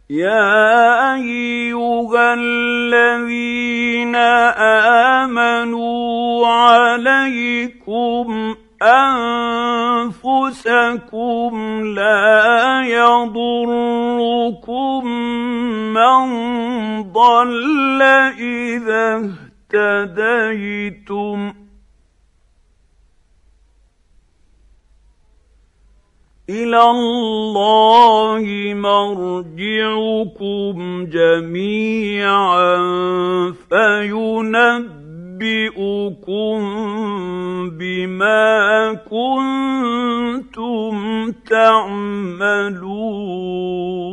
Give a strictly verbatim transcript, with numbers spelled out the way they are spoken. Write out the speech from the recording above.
يَا أَيُّهَا الَّذِينَ آمَنُوا عَلَيْكُمْ أَنفُسَكُمْ لَا يَضُرُّكُم مَّن ضَلَّ إِذَا اهْتَدَيْتُمْ ۚ إِلَى اللَّهِ مَرْجِعُكُمْ جَمِيعًا فَيُنَبِّئُكُم بِمَا كُنتُمْ تَعْمَلُونَ